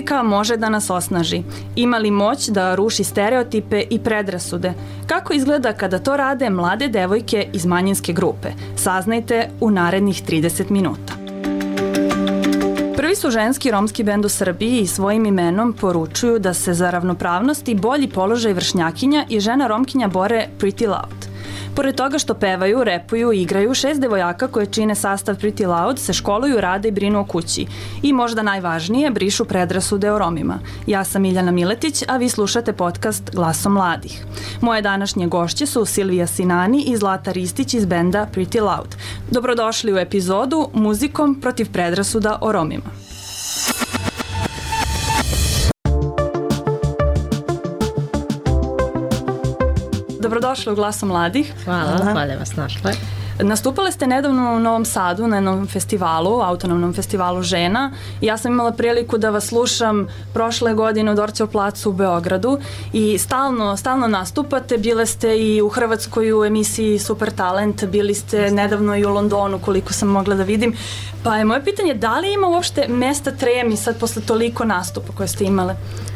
jezika može da nas osnaži? Ima li moć da ruši stereotipe i predrasude? Kako izgleda kada to rade mlade devojke iz manjinske grupe? Saznajte u narednih 30 minuta. Prvi su ženski romski bend u Srbiji i svojim imenom poručuju da se za ravnopravnost i bolji položaj vršnjakinja i žena Romkinja bore Pretty Loud. Pored toga što pevaju, repuju i igraju, 6 devojaka koje čine sastav Pretty Loud se školuju, rade i brinu o kući. I možda najvažnije, brišu predrasude o Romima. Ja sam Miljana Miletić, a vi slušate podcast Glasom mladih. Moje današnje gošće su Silvija Sinani i Zlata Ristić iz benda Pretty Loud. Dobrodošli u epizodu Muzikom protiv predrasuda o Romima. Dobrodošli u Glasu mladih. Hvala, hvala vas našla. Nastupale ste nedavno u Novom Sadu na jednom festivalu, autonomnom festivalu žena. Ja sam imala priliku da vas slušam prošle godine u Dorćev placu u Beogradu i stalno nastupate. Bile ste i u Hrvatskoj u emisiji Super Talent, bili ste nedavno i u Londonu koliko sam mogla da vidim. Pa je moje pitanje, da li ima uopšte mesta tremi sad posle toliko nastupa koje ste imale?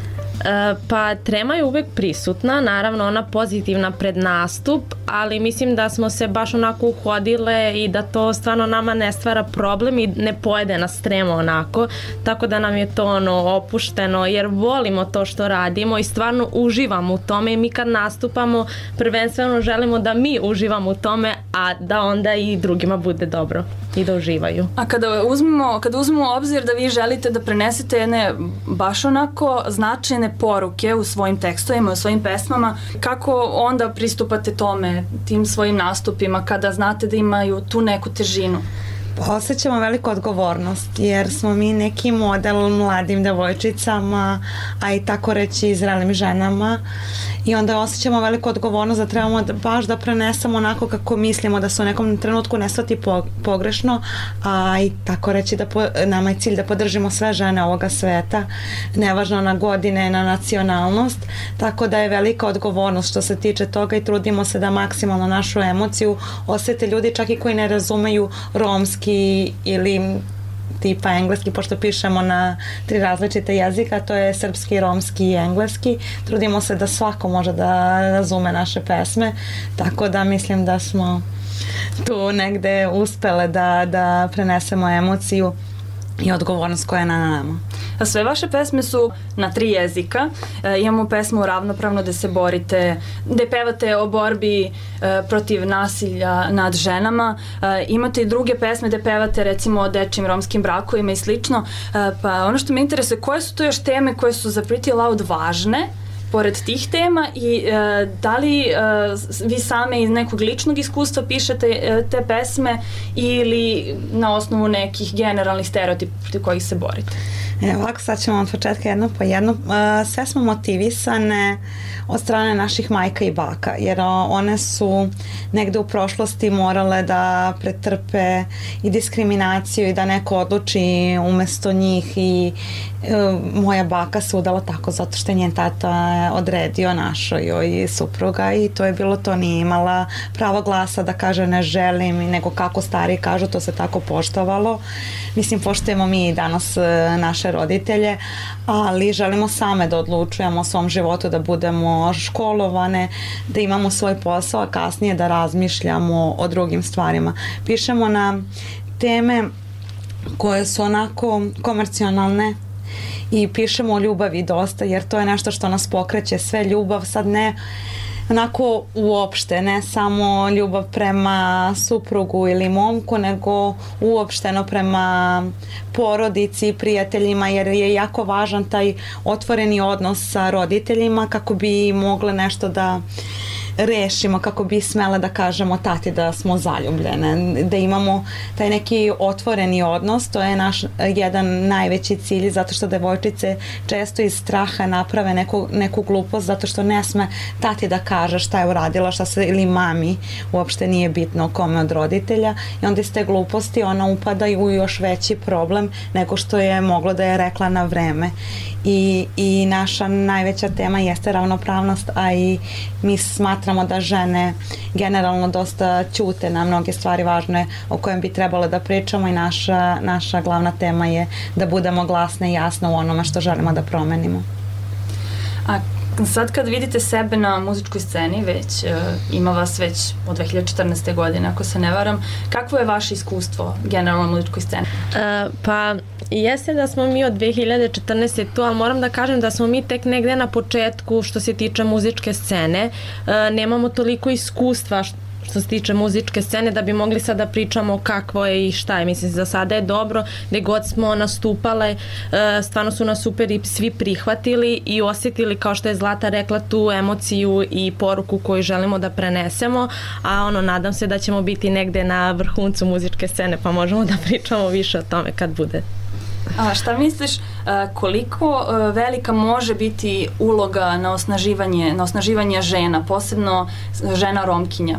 Pa trema je uvek prisutna, naravno ona pozitivna pred nastup, ali mislim da smo se baš onako uhodile i da to stvarno nama ne stvara problem i ne pojede nas trema onako, tako da nam je to opušteno jer volimo to što radimo i stvarno uživamo u tome i mi kad nastupamo prvenstveno želimo da mi uživamo u tome, a da onda i drugima bude dobro i da uživaju. A kada uzmemo u obzir da vi želite da prenesete jedne baš onako značajne poruke u svojim tekstovima, u svojim pesmama, kako onda pristupate tome, tim svojim nastupima, kada znate da imaju tu neku težinu? Osjećamo veliku odgovornost jer smo mi neki model mladim devojčicama, a i tako reći i zrelim ženama i onda osjećamo veliku odgovornost da trebamo baš da prenesemo onako kako mislimo, da se u nekom trenutku ne shvati pogrešno, a i tako reći da nama je cilj da podržimo sve žene ovoga sveta, nevažno na godine, na nacionalnost, tako da je velika odgovornost što se tiče toga i trudimo se da maksimalno našu emociju osjete ljudi čak i koji ne razumeju romski ili tipa engleski, pošto pišemo na 3 različite jezika, to je srpski, romski i engleski. Trudimo se da svako može da razume naše pesme, tako da mislim da smo tu negde uspele da prenesemo emociju i odgovornost koja je na nama. A sve vaše pesme su na 3 jezika. Imamo pesmu Ravnopravno gde se borite, gde pevate o borbi protiv nasilja nad ženama. Imate i druge pesme gde pevate recimo o dečijim romskim brakovima i slično. Pa ono što me interesuje, koje su to još teme koje su za Pretty Loud važne pored tih tema i da li vi same iz nekog ličnog iskustva pišete te pesme ili na osnovu nekih generalnih stereotipa protiv kojih se borite? Ovako, sad ćemo od početka jedno po jedno. Sve smo motivisane od strane naših majka i baka, jer one su negde u prošlosti morale da pretrpe i diskriminaciju i da neko odluči umesto njih i moja baka se udala tako zato što je njen tata odredio našoj joj supruga i to je bilo to, nije imala pravo glasa da kaže ne želim, nego kako stari kažu, to se tako poštovalo. Mislim, poštujemo mi i danas naše roditelje, ali želimo same da odlučujemo o svom životu, da budemo školovane, da imamo svoj posao, a kasnije da razmišljamo o drugim stvarima. Pišemo na teme koje su onako komercionalne i pišemo o ljubavi dosta, jer to je nešto što nas pokreće, sve ljubav, sad ne onako uopšte, ne samo ljubav prema suprugu ili momku, nego uopšteno prema porodici i prijateljima, jer je jako važan taj otvoreni odnos sa roditeljima kako bi mogle nešto da rešimo, kako bi smele da kažemo tati da smo zaljubljene, da imamo taj neki otvoreni odnos, to je naš jedan najveći cilj, zato što devojčice često iz straha naprave neku glupost, zato što ne sme tati da kaže šta je uradila, šta se, ili mami, uopšte nije bitno kome od roditelja, i onda iz te gluposti ona upada u još veći problem nego što je moglo da je rekla na vreme. I naša najveća tema jeste ravnopravnost, a i mi smatramo smatramo da žene generalno dosta ćute na mnoge stvari važne o kojem bi trebalo da pričamo i naša glavna tema je da budemo glasne i jasne u onome što želimo da promenimo. A sad kad vidite sebe na muzičkoj sceni, ima vas već od 2014. godine, ako se ne varam, kakvo je vaše iskustvo generalno na muzičkoj sceni? Pa jeste da smo mi od 2014. tu, ali moram da kažem da smo mi tek negde na početku što se tiče muzičke scene. Nemamo toliko iskustva što se tiče muzičke scene da bi mogli sad da pričamo kakvo je i šta je. Mislim, za sada je dobro, gde god smo nastupale, stvarno su nas super i svi prihvatili i osjetili, kao što je Zlata rekla, tu emociju i poruku koju želimo da prenesemo, a nadam se da ćemo biti negde na vrhuncu muzičke scene, pa možemo da pričamo više o tome kad bude. A šta misliš, koliko velika može biti uloga na osnaživanje žena, posebno žena Romkinja?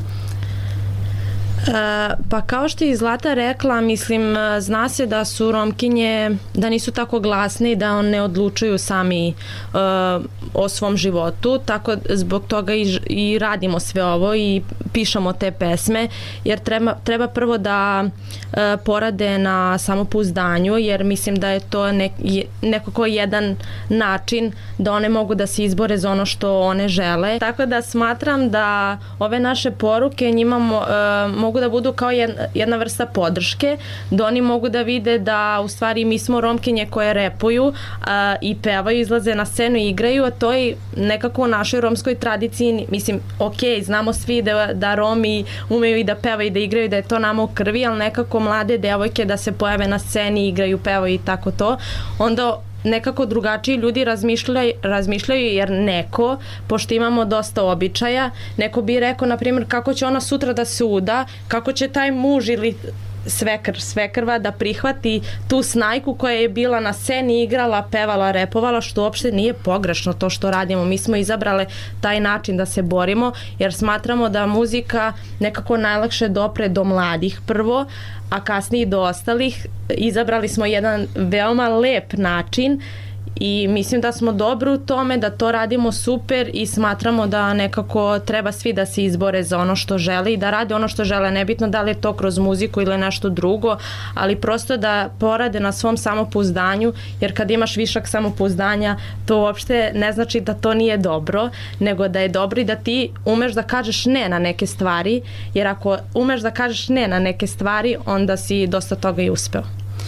Pa kao što je Zlata rekla, mislim, zna se da su Romkinje, da nisu tako glasne i da ne odlučuju sami o svom životu, tako zbog toga i radimo sve ovo i pišemo te pesme, jer treba prvo da porade na samopouzdanju, jer mislim da je to nekako jedan način da one mogu da se izbore za ono što one žele. Tako da smatram da ove naše poruke njima mogu da budu kao jedna vrsta podrške, da oni mogu da vide da u stvari mi smo Romkinje koje repuju i pevaju, izlaze na scenu i igraju, a to je nekako u našoj romskoj tradiciji, mislim, znamo svi da Romi umeju i da pevaju i da igraju, da je to nama u krvi, ali nekako mlade devojke da se pojave na sceni, igraju, pevaju i tako to, onda nekako drugačiji ljudi razmišljaju jer neko, pošto imamo dosta običaja, neko bi rekao, na primjer, kako će ona sutra da se uda, kako će taj muž ili svekrva da prihvati tu snajku koja je bila na sceni, igrala, pevala, repovala, što uopšte nije pogrešno to što radimo. Mi smo izabrale taj način da se borimo, jer smatramo da muzika nekako najlakše dopre do mladih prvo, a kasnije do ostalih. Izabrali smo jedan veoma lep način i mislim da smo dobri u tome, da to radimo super i smatramo da nekako treba svi da se izbore za ono što žele i da rade ono što žele, nebitno da li je to kroz muziku ili nešto drugo, ali prosto da porade na svom samopouzdanju, jer kad imaš višak samopouzdanja, to uopšte ne znači da to nije dobro, nego da je dobro i da ti umeš da kažeš ne na neke stvari, jer ako umeš da kažeš ne na neke stvari, onda si dosta toga i uspeo.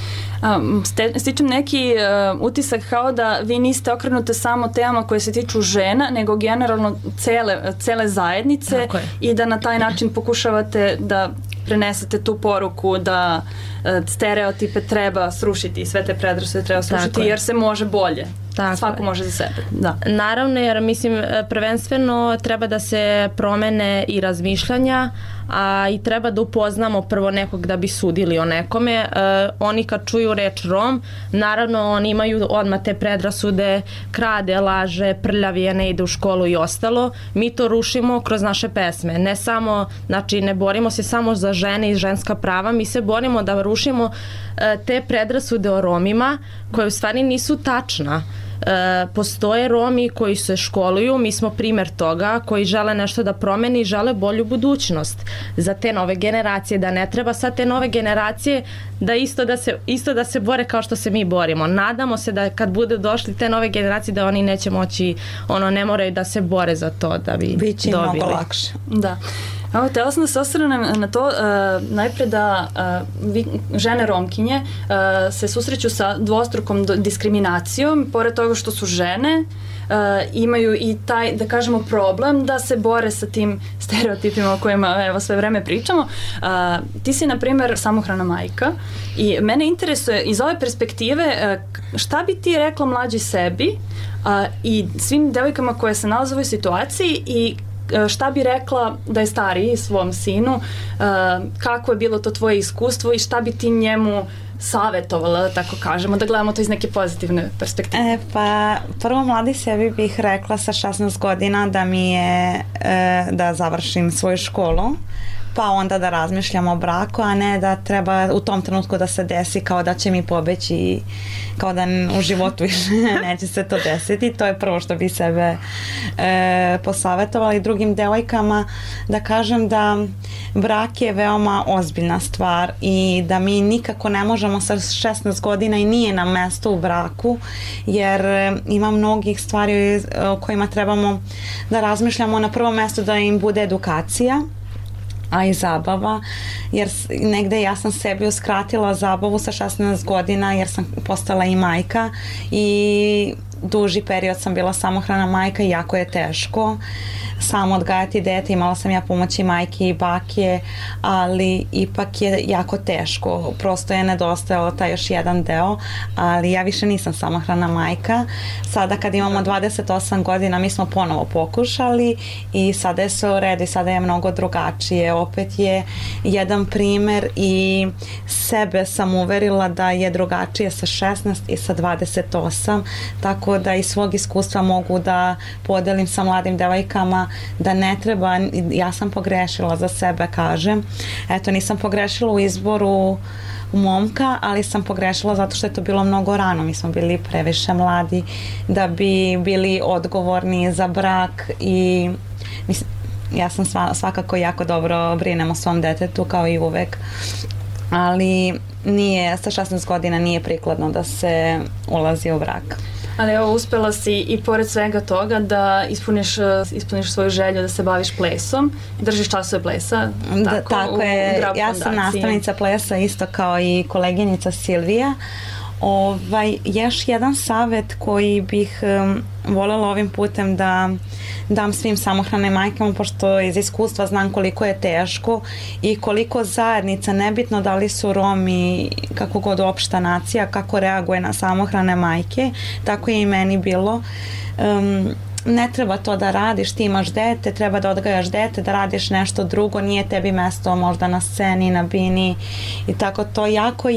Stičem neki utisak kao da vi niste okrenute samo temama koje se tiču žena, nego generalno cele zajednice i da na taj način pokušavate da prenesete tu poruku da stereotipe treba srušiti i sve te predrasude treba srušiti jer se može bolje. Svako može za sebe. Da. Naravno, jer mislim prvenstveno treba da se promene i razmišljanja, a i treba da upoznamo prvo nekog da bi sudili o nekome. Oni kad čuju reč Rom, naravno oni imaju odmah te predrasude, krade, laže, prljavije, ne ide u školu i ostalo. Mi to rušimo kroz naše pesme. Ne samo, znači ne borimo se samo za žene i ženska prava, mi se borimo da rušimo te predrasude o Romima koje u stvari nisu tačna. Postoje Romi koji se školuju, mi smo primer toga, koji žele nešto da promeni i žele bolju budućnost za te nove generacije, da ne treba sad te nove generacije da isto da se bore kao što se mi borimo. Nadamo se da kad budu došli te nove generacije da oni neće moći, ne moraju da se bore za to da bi dobili. Biće mnogo lakše. Da. Evo, htjela sam da se osvrnem na to, najpre da žene Romkinje se susreću sa dvostrukom diskriminacijom, pored toga što su žene, imaju i taj, da kažemo, problem da se bore sa tim stereotipima o kojima evo sve vreme pričamo. Ti si, na primjer, samohrana majka i mene interesuje iz ove perspektive šta bi ti rekla mlađi sebi i svim devojkama koje se nalaze u ovoj situaciji i šta bi rekla da je stariji svom sinu, kako je bilo to tvoje iskustvo i šta bi ti njemu savjetovala, da tako kažemo, da gledamo to iz neke pozitivne perspektive? Pa prvo mladi sebi bih rekla sa 16 godina da mi je da završim svoju školu, pa onda da razmišljamo o braku, a ne da treba u tom trenutku da se desi kao da će mi pobeći i kao da u životu više neće se to desiti. To je prvo što bi sebe posavetovala i drugim devojkama da kažem da brak je veoma ozbiljna stvar i da mi nikako ne možemo sa 16 godina i nije nam mesto u braku, jer ima mnogih stvari o kojima trebamo da razmišljamo. Na prvom mestu da im bude edukacija, a i zabava, jer negde ja sam sebi uskratila zabavu sa 16 godina jer sam postala i majka i duži period sam bila samohrana majka i jako je teško samo odgajati dete. Imala sam ja pomoći majke i bake, ali ipak je jako teško. Prosto je nedostajalo taj još jedan deo, ali ja više nisam samohrana majka. Sada kad imamo 28 godina mi smo ponovo pokušali i sada je sve u redu i sada je mnogo drugačije. Opet je jedan primer i sebe sam uverila da je drugačije sa 16 i sa 28, tako da iz svog iskustva mogu da podelim sa mladim devojkama da ne treba, ja sam pogrešila za sebe, kažem. Eto, nisam pogrešila u izboru momka, ali sam pogrešila zato što je to bilo mnogo rano. Mi smo bili previše mladi da bi bili odgovorni za brak i mislim, ja sam svakako jako dobro brinem o svom detetu kao i uvek, ali nije, sa 16 godina nije prikladno da se ulazi u brak. Ali evo, uspela si i pored svega toga da ispuniš svoju želju da se baviš plesom, držiš časove plesa, tako je, ja sam nastavnica plesa isto kao i koleginica Silvija. Još jedan savjet koji bih voljela ovim putem da dam svim samohranim majkama, pošto iz iskustva znam koliko je teško i koliko zajednica, nebitno da li su Romi, kako god opšta nacija, kako reaguje na samohrane majke, tako je i meni bilo. Ne treba to da radiš, ti imaš dete, treba da odgajaš dete, da radiš nešto drugo, nije tebi mesto možda na sceni, na bini i tako to. Jako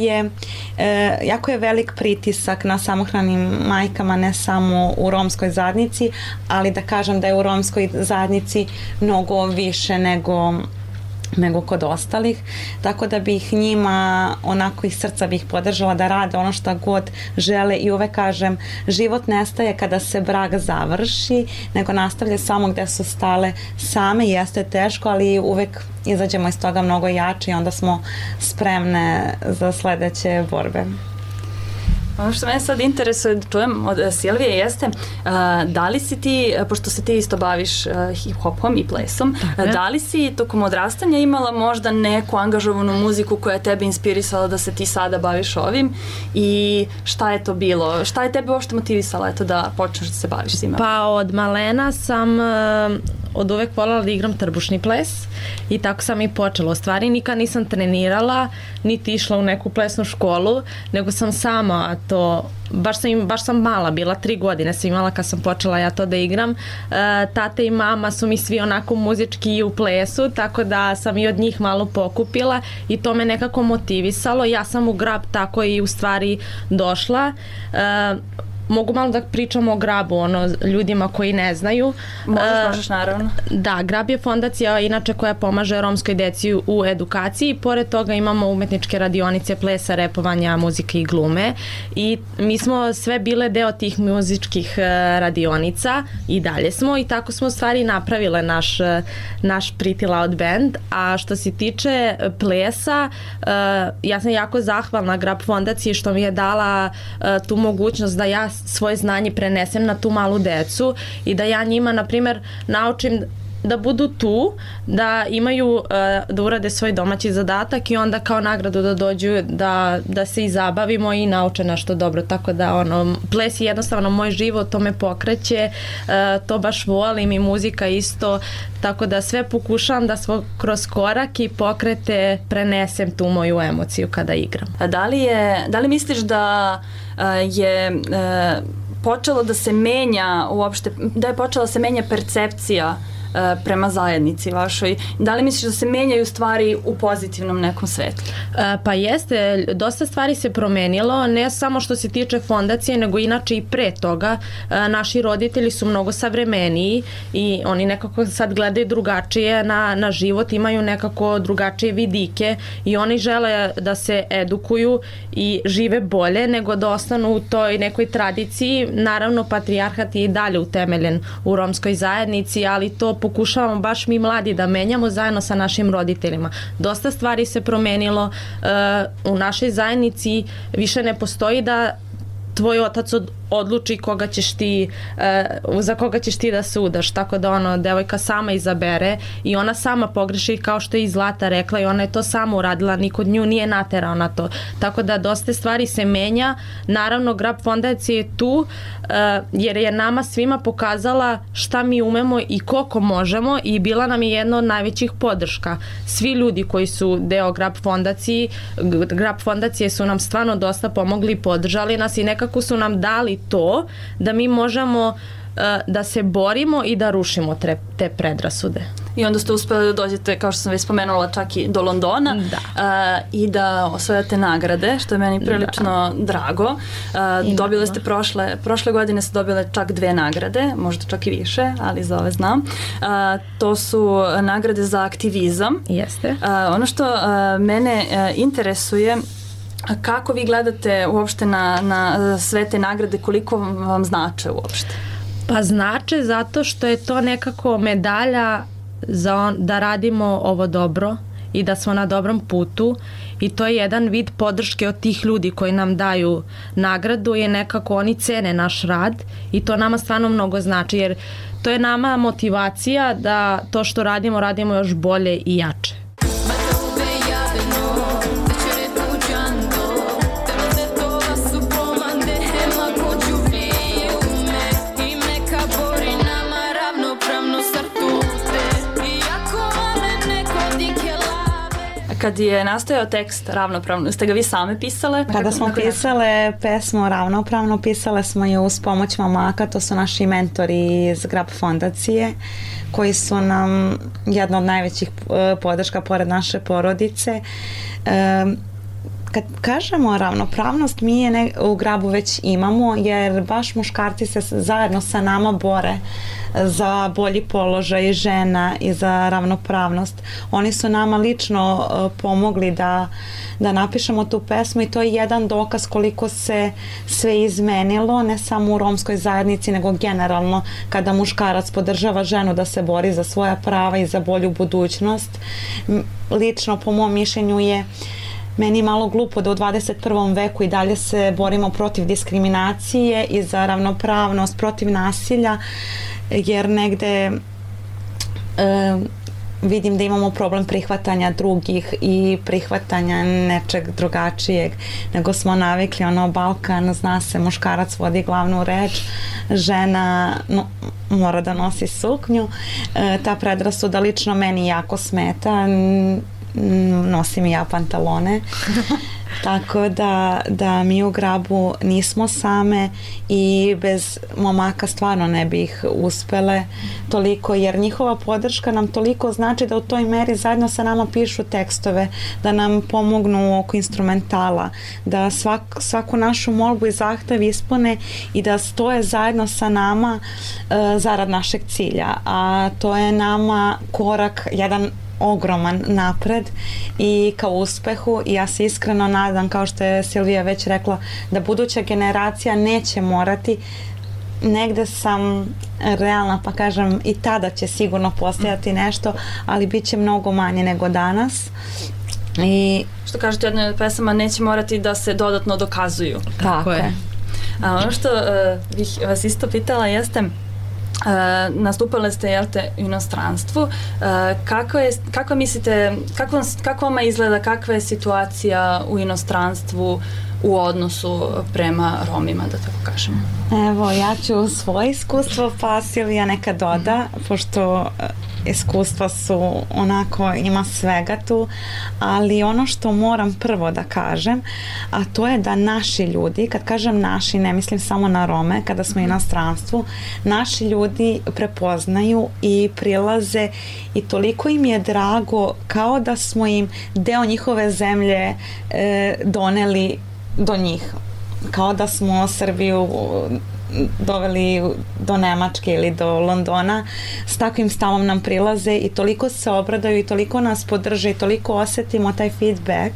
je velik pritisak na samohranim majkama, ne samo u romskoj zajednici, ali da kažem da je u romskoj zajednici mnogo više nego kod ostalih, tako da bih njima onako iz srca bih podržala da rade ono što god žele i uvek kažem, život nestaje kada se brak završi, nego nastavlja samo gde su stale same. Jeste teško, ali uvek izađemo iz toga mnogo jače i onda smo spremne za sledeće borbe. Ono što mene sad interesuje da čujem od Silvije jeste da li si ti, pošto se ti isto baviš hip-hopom i plesom, da li si tokom odrastanja imala možda neku angažovanu muziku koja je tebe inspirisala da se ti sada baviš ovim i šta je to bilo? Šta je tebe uopšte motivisala da počneš da se baviš svima? Pa od malena sam od uvek voljela da igram trbušni ples i tako sam i počela. U stvari nikad nisam trenirala, niti išla u neku plesnu školu, nego sam sama to, baš sam mala, bila 3 godine sam imala kad sam počela ja to da igram. Tate i mama su mi svi onako muzički i u plesu, tako da sam i od njih malo pokupila i to me nekako motivisalo. Ja sam u grab tako i u stvari došla. Mogu malo da pričam o Grabu, ljudima koji ne znaju. Možeš naravno. Da, Grab je fondacija inače koja pomaže romskoj deci u edukaciji. Pored toga imamo umetničke radionice plesa, repovanja, muzike i glume i mi smo sve bile deo tih muzičkih radionica i dalje smo i tako smo u stvari napravile naš Pretty Loud Band. A što se tiče plesa, ja sam jako zahvalna Grab fondaciji što mi je dala tu mogućnost da ja svoje znanje prenesem na tu malu decu i da ja njima, na primjer, naučim da budu tu, da imaju, da urade svoj domaći zadatak i onda kao nagradu da dođu da se i zabavimo i nauče nešto dobro. Tako da ples je jednostavno moj život, to me pokreće, to baš volim i muzika isto, tako da sve pokušavam da kroz korak i pokrete prenesem tu moju emociju kada igram. A da li misliš da je počelo da se menja uopšte, da je počela da se menja percepcija prema zajednici vašoj? Da li misliš da se menjaju stvari u pozitivnom nekom svetlu? Pa jeste, dosta stvari se promenilo, ne samo što se tiče fondacije, nego inače i pre toga. Naši roditelji su mnogo savremeniji i oni nekako sad gledaju drugačije na život, imaju nekako drugačije vidike i oni žele da se edukuju i žive bolje nego da ostanu u toj nekoj tradiciji. Naravno, patrijarhat je i dalje utemeljen u romskoj zajednici, ali to pokušavamo baš mi mladi da menjamo zajedno sa našim roditeljima. Dosta stvari se promenilo u našoj zajednici, više ne postoji da tvoj otac odluči koga ćeš ti, za koga ćeš ti da se udaš, tako da devojka sama izabere i ona sama pogreši, kao što je i Zlata rekla, i ona je to sama uradila, niko nju nije naterao na to, tako da dosta stvari se menja. Naravno, Grab fondacija je tu jer je nama svima pokazala šta mi umemo i koliko možemo i bila nam je jedna od najvećih podrška. Svi ljudi koji su deo Grab fondacije su nam stvarno dosta pomogli i podržali nas i nekako su nam dali to da mi možemo da se borimo i da rušimo te predrasude. I onda ste uspeli da dođete, kao što sam već spomenula, čak i do Londona i da osvojate nagrade, što je meni prilično drago. Dobile ste prošle godine ste dobile čak 2 nagrade, možda čak i više, ali za ove znam. To su nagrade za aktivizam. Jeste. Ono što mene interesuje, kako vi gledate uopšte na sve te nagrade, koliko vam znače uopšte? Pa znače zato što je to nekako medalja da radimo ovo dobro i da smo na dobrom putu i to je jedan vid podrške od tih ljudi koji nam daju nagradu, je nekako oni cene naš rad i to nama stvarno mnogo znači, jer to je nama motivacija da to što radimo još bolje i jače. Kad je nastojao tekst Ravnopravno, ste ga vi same pisale? Kada smo pisale pesmu Ravnopravno, pisale smo je uz pomoć momaka, to su naši mentori iz Grab fondacije, koji su nam jedna od najvećih podrška pored naše porodice. Kad kažemo ravnopravnost, mi je u Grabu već imamo, jer baš muškarci se zajedno sa nama bore za bolji položaj žena i za ravnopravnost. Oni su nama lično pomogli da napišemo tu pesmu i to je jedan dokaz koliko se sve izmenilo, ne samo u romskoj zajednici, nego generalno kada muškarac podržava ženu da se bori za svoja prava i za bolju budućnost. Lično, po mom mišljenju, je meni malo glupo da u 21. veku i dalje se borimo protiv diskriminacije i za ravnopravnost, protiv nasilja, jer negde vidim da imamo problem prihvatanja drugih i prihvatanja nečeg drugačijeg, nego smo navikli, Balkan, zna se, muškarac vodi glavnu reč, žena mora da nosi suknju. Ta predrasuda lično meni jako smeta, nosim i ja pantalone, tako da mi u Grabu nismo same i bez momaka stvarno ne bih uspele toliko, jer njihova podrška nam toliko znači da u toj meri zajedno sa nama pišu tekstove, da nam pomognu oko instrumentala, da svaku našu molbu i zahtev ispune i da stoje zajedno sa nama zarad našeg cilja, a to je nama korak jedan ogroman napred i ka uspehu, i ja se iskreno nadam, kao što je Silvija već rekla, da buduća generacija neće morati. Negde sam realna pa kažem i tada će sigurno postojati nešto, ali bit će mnogo manje nego danas. I što kažete, jedna od pesama, neće morati da se dodatno dokazuju. Tako je. A ono što bih vas isto pitala jeste, nastupale ste u inostranstvu, kako mislite, kako vama izgleda, kakva je situacija u inostranstvu u odnosu prema Romima, da tako kažemo? Evo, ja ću svoje iskustvo, pa Silvija neka doda, pošto iskustva su onako, ima svega tu, ali ono što moram prvo da kažem, a to je da naši ljudi, kad kažem naši, ne mislim samo na Rome, kada smo u inostranstvu, naši ljudi prepoznaju i prilaze i toliko im je drago kao da smo im deo njihove zemlje doneli do njih. Kao da smo Srbiju doveli do Nemačke ili do Londona, s takvim stavom nam prilaze i toliko se obradaju i toliko nas podrže i toliko osetimo taj feedback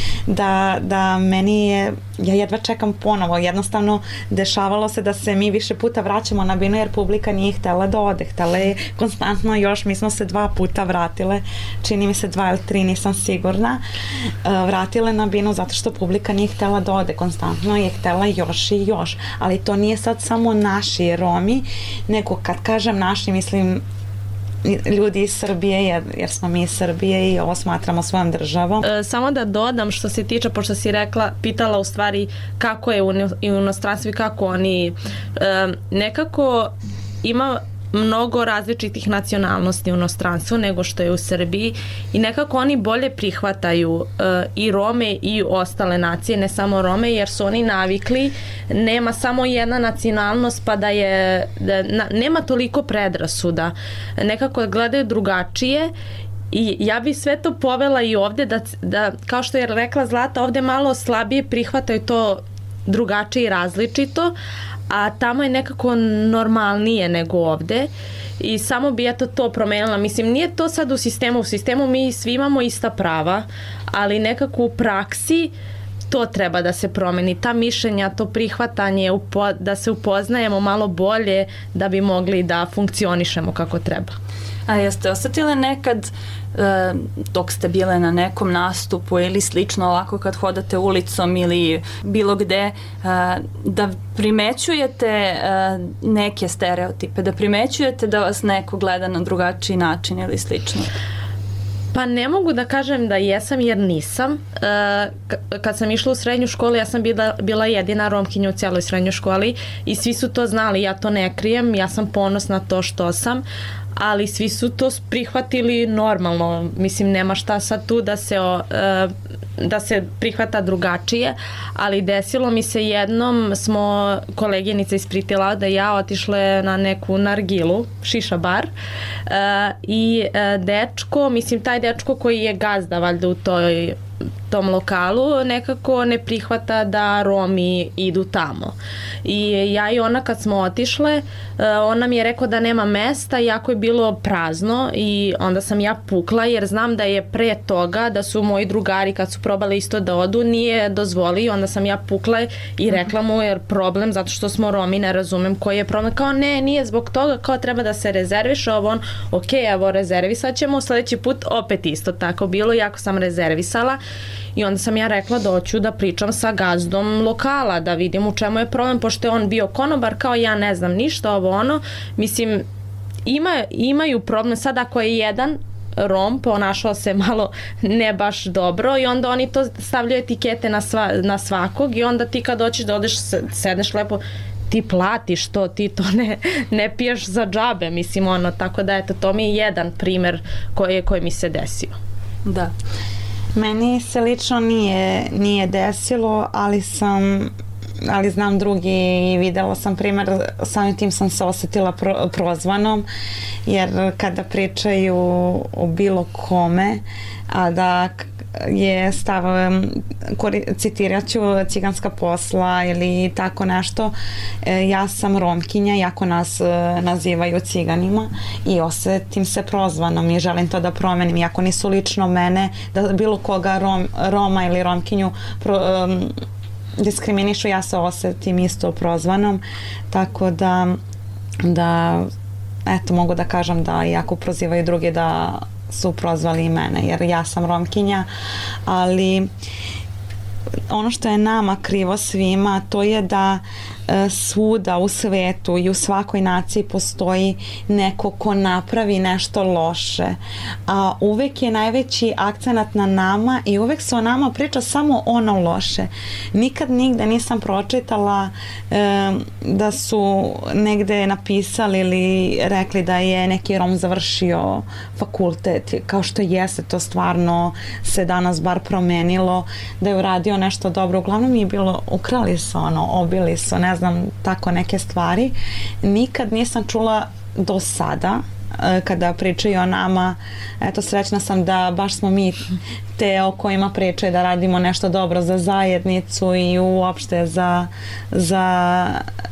da meni je, ja jedva čekam ponovo, jednostavno dešavalo se da se mi više puta vraćamo na binu jer publika nije htela da ode, htela je konstantno još, mi smo se 2 puta vratile, čini mi se 2 ili 3, nisam sigurna, vratile na binu zato što publika nije htela da ode, konstantno je htela još i još, ali to nije sad samo naši Romi, nego kad kažem naši, mislim ljudi iz Srbije, jer smo mi iz Srbije i ovo smatramo svojom državom. Samo da dodam što se tiče, pošto si pitala u stvari kako je u inostranstvu i kako oni nekako ima mnogo različitih nacionalnosti u inostranstvu nego što je u Srbiji i nekako oni bolje prihvataju i Rome i ostale nacije, ne samo Rome, jer su oni navikli, nema samo jedna nacionalnost pa nema toliko predrasuda, nekako gledaju drugačije. I ja bi sve to povela i ovde da kao što je rekla Zlata, ovde malo slabije prihvataju to drugačije i različito, a tamo je nekako normalnije nego ovde i samo bi to promenila. Mislim, nije to sad u sistemu mi svi imamo ista prava, ali nekako u praksi to treba da se promeni, ta mišljenja, to prihvatanje, da se upoznajemo malo bolje da bi mogli da funkcionišemo kako treba. A jeste osetile nekad dok ste bile na nekom nastupu ili slično ovako kad hodate ulicom ili bilo gde da primećujete neke stereotipe, da primećujete da vas neko gleda na drugačiji način ili slično? Pa ne mogu da kažem da jesam jer nisam. Kad sam išla u srednju školu ja sam bila jedina Romkinja u cijeloj srednjoj školi i svi su to znali, ja to ne krijem, ja sam ponosna to što sam, ali svi su to prihvatili normalno. Mislim, nema šta sad tu da se prihvata drugačije, ali desilo mi se jednom, smo koleginica iz Pritila da ja otišle na neku nargilu, šiša bar, i dečko, mislim taj dečko koji je gazda valjda u tom lokalu nekako ne prihvata da Romi idu tamo. I ja i ona kad smo otišle, ona mi je rekao da nema mesta, iako je bilo prazno i onda sam ja pukla jer znam da je pre toga da su moji drugari kad su probali isto da odu nije dozvolio, onda sam ja pukla i rekla mu jer problem zato što smo Romi, ne razumem koji je problem, kao ne, nije zbog toga, kao treba da se rezerviš, ovo on, ok, evo rezervisat ćemo, sledeći put opet isto tako bilo, iako sam rezervisala. I onda sam ja rekla da hoću da pričam sa gazdom lokala, da vidim u čemu je problem, pošto je on bio konobar, kao ja ne znam ništa, ovo ono. Mislim, imaju problem. Sad ako je jedan Rom ponašao se malo ne baš dobro i onda oni to stavljaju etikete na svakog i onda ti kad hoćeš da odeš, sedneš lepo, ti platiš to, ti to ne piješ za džabe, mislim ono, tako da eto, to mi je jedan primer koji mi se desio. Da. Meni se lično nije desilo, ali znam drugi i videla sam primjer, samim tim sam se osetila prozvanom, jer kada pričaju o bilo kome, a da je stav, citirat ću ciganska posla ili tako nešto, ja sam Romkinja, iako nas nazivaju ciganima i osetim se prozvanom i želim to da promenim, iako nisu lično mene, da bilo koga Roma ili Romkinju diskriminišu, ja se osetim isto prozvanom, tako da eto, mogu da kažem da iako prozivaju druge da su prozvali i mene, jer ja sam Romkinja, ali ono što je nama krivo svima, to je da svuda u svetu i u svakoj naciji postoji neko ko napravi nešto loše, a uvek je najveći akcenat na nama i uvek se o nama priča samo ono loše. Nikad nigde nisam pročitala da su negde napisali ili rekli da je neki Rom završio fakultet, kao što jeste, to stvarno se danas bar promenilo, da je uradio nešto dobro. Uglavnom je bilo, ukrali su obili su, ne znam, tako neke stvari. Nikad nisam čula do sada kada pričaju o nama, eto, srećna sam da baš smo mi te o kojima pričaju da radimo nešto dobro za zajednicu i uopšte za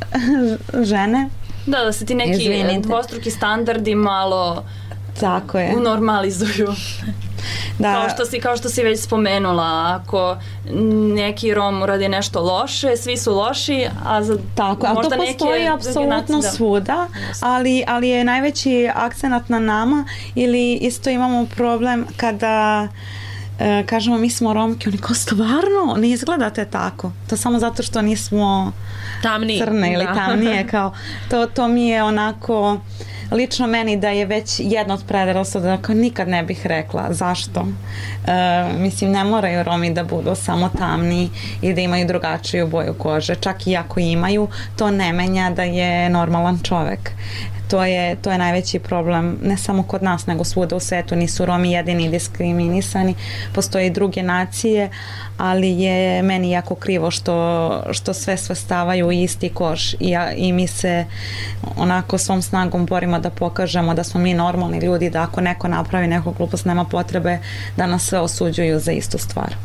žene. Da se ti neki dvostruki standardi malo tako je unormalizuju. Da. Kao što si već spomenula, ako neki Rom uradi nešto loše, svi su loši, a za tako, možda to postoji apsolutno svuda, ali je najveći akcenat na nama. Ili isto imamo problem kada kažemo mi smo Romke, oni kao stvarno ne izgledate tako, to samo zato što nismo crne ili tamnije, kao to mi je onako lično meni da je već jedno od predrasuda, da kao nikad ne bih rekla. Zašto? Mislim, ne moraju Romi da budu samo tamni i da imaju drugačiju boju kože. Čak i ako imaju, to ne menja da je normalan čovek. To je najveći problem, ne samo kod nas, nego svuda u svetu. Nisu Romi jedini diskriminisani, postoje i druge nacije, ali je meni jako krivo što sve stavaju u isti koš i mi se onako svom snagom borimo da pokažemo da smo mi normalni ljudi, da ako neko napravi neku glupost nema potrebe da nas sve osuđuju za istu stvar.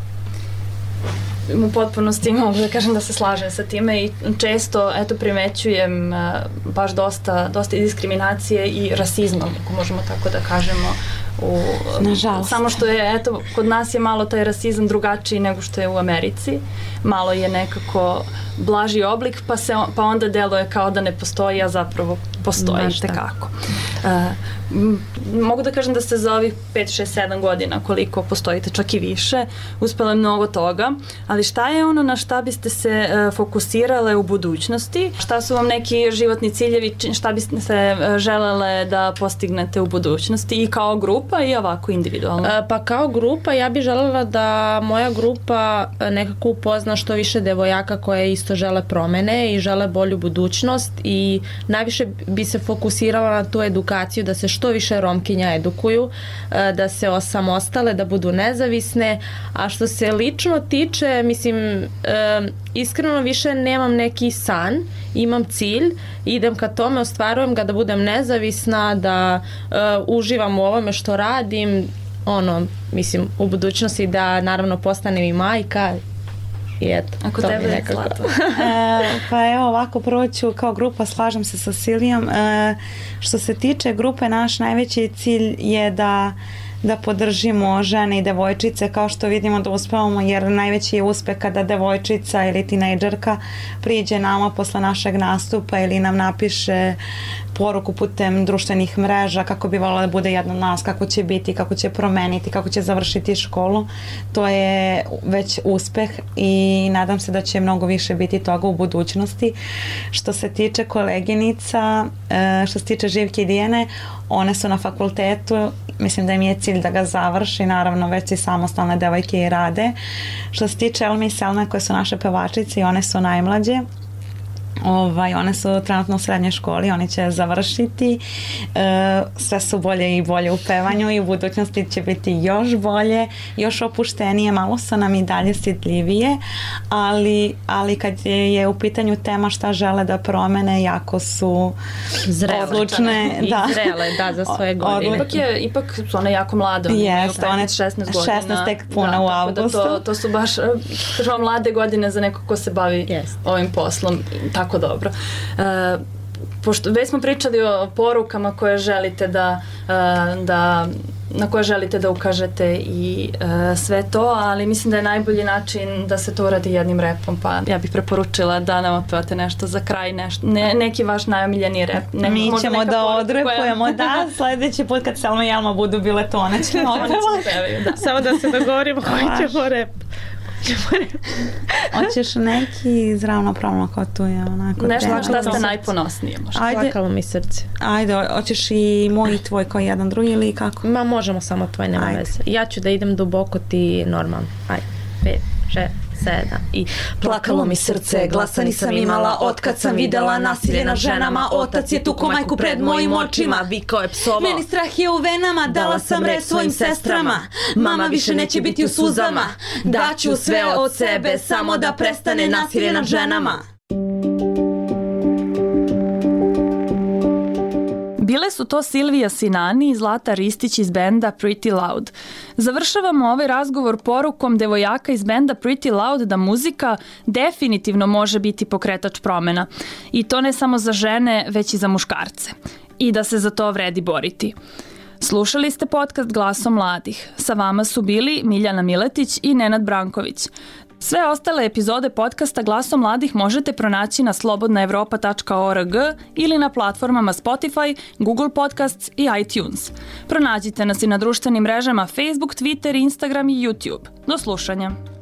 U potpunosti mogu da kažem da se slažem sa time i često primećujem baš dosta diskriminacije i rasizma, ako možemo tako da kažemo. Nažalost. Samo što je, kod nas je malo taj rasizam drugačiji nego što je u Americi. Malo je nekako blaži oblik, pa onda deluje kao da ne postoji, a zapravo postoji tekako. Mogu da kažem da ste za ovih 5, 6, 7 godina koliko postojite, čak i više, uspela mnogo toga, ali šta je ono na šta biste se fokusirale u budućnosti? Šta su vam neki životni ciljevi, šta biste se želele da postignete u budućnosti i kao grupa i ovako individualno? Pa kao grupa ja bih želela da moja grupa nekako upozna što više devojaka koje isto žele promene i žele bolju budućnost i najviše bi se fokusirala na tu edukaciju, da se što više Romkinja edukuju, da se osamostale, da budu nezavisne, a što se lično tiče, mislim, iskreno više nemam neki san, imam cilj, idem ka tome, ostvarujem ga da budem nezavisna, da uživam u ovome što radim, mislim, u budućnosti da naravno postanem i majka. I eto, ako tebe je Zlato. Pa evo ovako, prvo ću kao grupa, slažem se sa Silijom. Što se tiče grupe, naš najveći cilj je da podržimo žene i devojčice, kao što vidimo da uspevamo, jer najveći je uspeh kada devojčica ili tinejdžerka priđe nama posle našeg nastupa ili nam napiše poruku putem društvenih mreža kako bi voljela da bude jedna od nas, kako će biti, kako će promeniti, kako će završiti školu. To je već uspeh i nadam se da će mnogo više biti toga u budućnosti. Što se tiče koleginica, što se tiče Živke i Dijene, one su na fakultetu, mislim da im je cilj da ga završi, naravno već i samostalne devojke i rade. Što se tiče Elme i Selme, koje su naše pevačice i one su najmlađe, one su trenutno u srednjoj školi, oni će završiti, sve su bolje i bolje u pevanju i u budućnosti će biti još bolje, još opuštenije, malo su nam i dalje stidljivije, ali kad je u pitanju tema šta žele da promene, jako su odlučne. I zrele, za svoje godine. Ipak su one jako mlade, one imaju 15-16 godina. 16 tek puna u avgustu. To su baš mlade godine za neko ko se bavi ovim poslom, tako dobro. Pošto već smo pričali o porukama koje želite na koje želite da ukažete i sve to, ali mislim da je najbolji način da se to uradi jednim repom, pa ja bih preporučila da nam otpevate nešto za kraj, neki vaš najomiljeni rep. Mi ćemo da odrepujemo, da, sledeći put kad Selma i Elma budu bile to, one ćemo otpevati. Samo da se dogovorimo koji ćemo rep. Hoćeš neki ravnopravno kao tu je onako. Nešto na šta ste najponosnije možda. Plakalo mi srce. Ajde, hoćeš i moj i tvoj kao jedan drugi ili kako? Ma možemo samo tvoj, nema veze. Ja ću da idem duboko, ti normalno. Ajde, 5, 6, 7 i... Plakalo mi srce, glasa nisam imala otkad sam videla nasilje nad ženama. Otac je tuko majku pred mojim očima, vikao je psovao. Meni strah je u venama, dala sam reč svojim sestrama. Mama više neće biti u suzama, daću sve od sebe samo da prestane nasilje nad ženama. Bile su to Silvija Sinani i Zlata Ristić iz benda Pretty Loud. Završavamo ovaj razgovor porukom devojaka iz benda Pretty Loud da muzika definitivno može biti pokretač promena. I to ne samo za žene, već i za muškarce. I da se za to vredi boriti. Slušali ste podcast Glasom mladih. Sa vama su bili Miljana Miletić i Nenad Branković. Sve ostale epizode podcasta Glasom mladih možete pronaći na slobodnaevropa.org ili na platformama Spotify, Google Podcasts i iTunes. Pronađite nas i na društvenim mrežama Facebook, Twitter, Instagram i YouTube. Do slušanja.